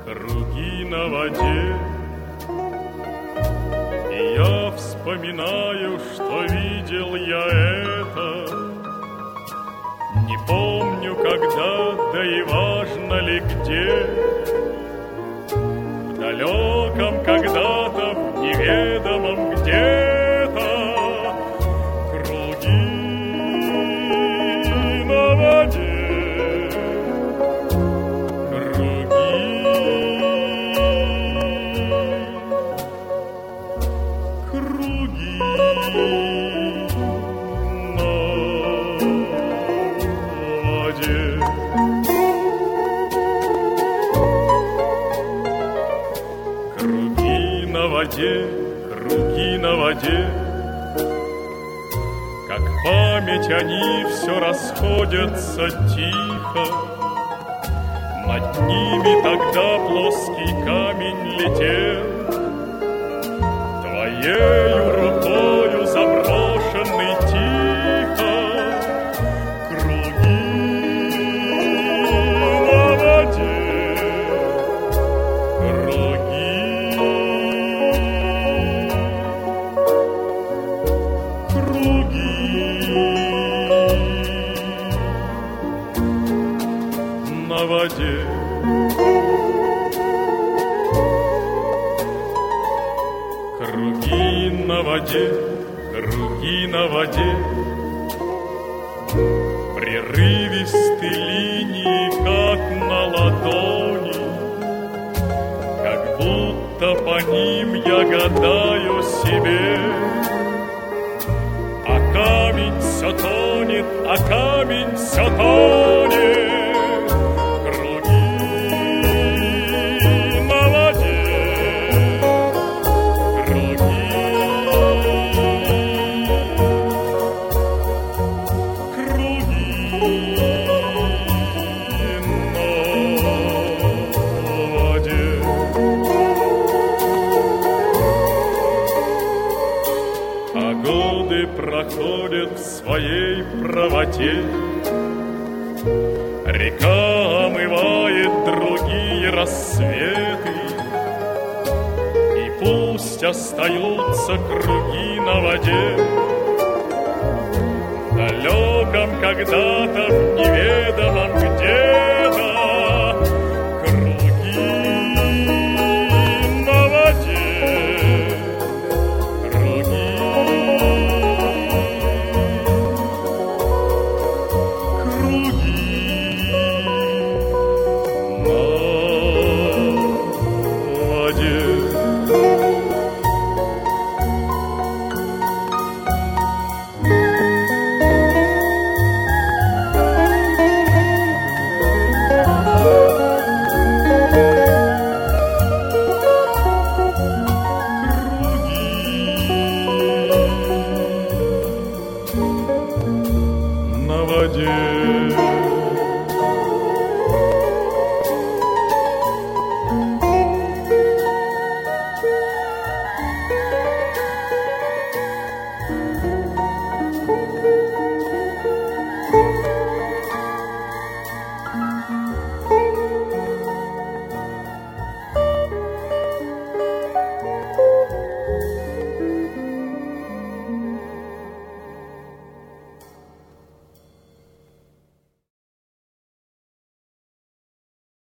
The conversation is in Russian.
круги на воде. И я вспоминаю, что видел я это. Не помню, когда, да и важно ли где. В далеком когда-то, в неведомом где-то. Круги на воде. Круги на воде, как память они все расходятся тихо. Над ними тогда плоский камень летел, твоею рукою заброшенный тихо. Круги на воде, круги. На воде. Круги на воде, круги на воде. Прерывисты линии, как на ладони, как будто по ним я гадаю себе. А камень все тонет, а камень все тонет. Проходит в своей правоте, река омывает другие рассветы, и пусть остаются круги на воде. В далеком когда-то, в неведомом где.